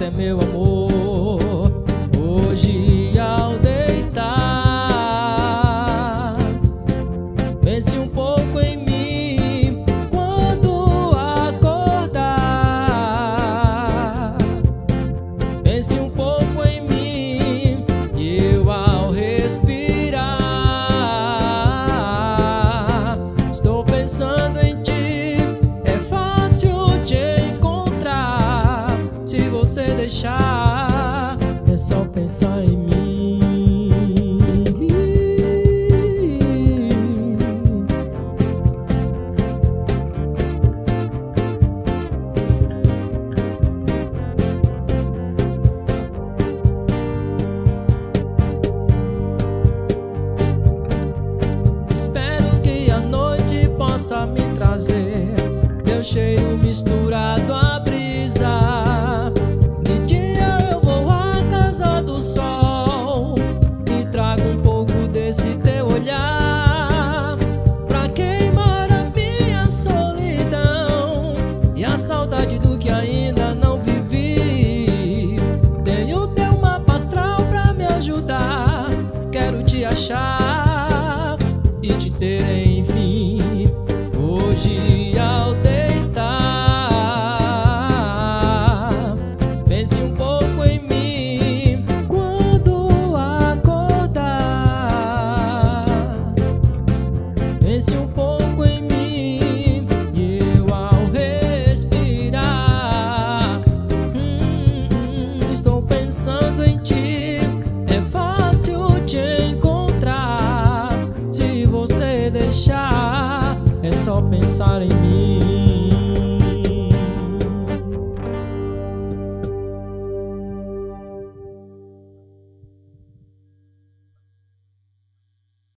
é meu amor. Hoje ao deitar, pense um pouco em mim. Quando acordar, pense um pouco em mim. E eu ao respirar, estou pensando em ti. É fácil te encontrar. Se você deixar, é só pensar em mim. Espero que a noite possa me trazer teu cheiro misturado à brisa. De dia eu vou à casa do sol e trago um pouco desse teu olhar pra queimar a minha solidão e a saudade do que ainda não vivi. Tenho teu mapa astral pra me ajudar. Quero te achar e te ter enfim. Hoje ao deitar, pense um pouco em mim. Quando acordar, pense um pouco em mim. E eu ao respirar, estou pensando em ti. É fácil te encontrar. Se você deixar, é só pensar em mim.